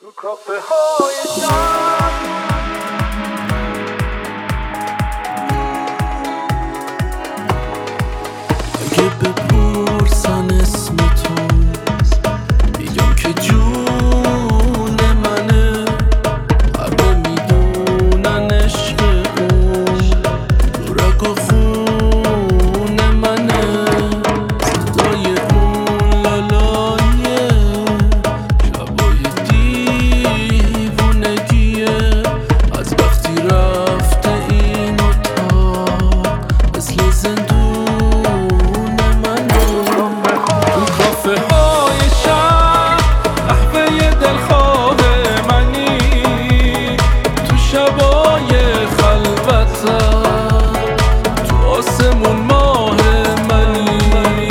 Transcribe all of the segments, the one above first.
کافه های شب اگه بپرسن اسم تو میگم که جون منه، همه میدونن عشق اون تو رگ و خون منه. صدای اون لالایه شبای دیوونگیه، از وقتی رفته این اتاق مثل زندون. کافه های شب قهوه دلخواه منی، تو شبای خلوتم تو آسمون ماه منی.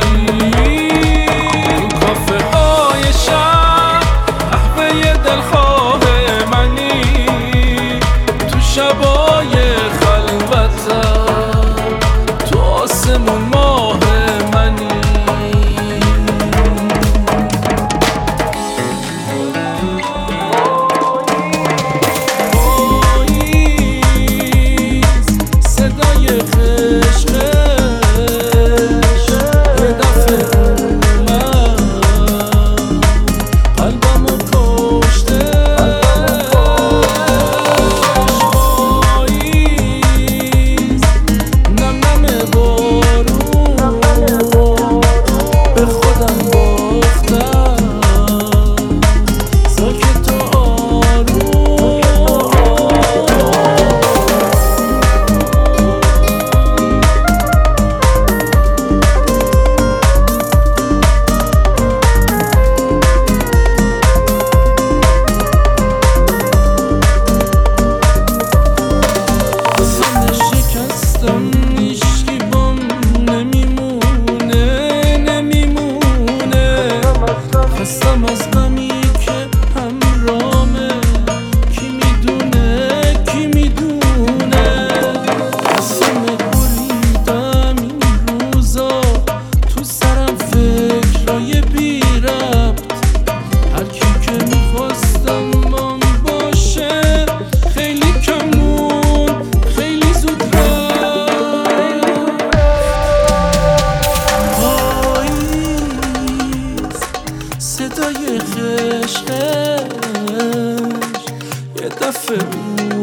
کافه های شب قهوه دلخواه منی، تو شبای خلوتم تو آسمون ماه منی. خستم از غمی که همرامه، کی میدونه کی میدونه. قسم بریدم این روزا، تو سرم فکرای بی ربط. هر کی که میخواستم من باشه خیلی کمون خیلی زود رفت. صدای خشخش یه دفعه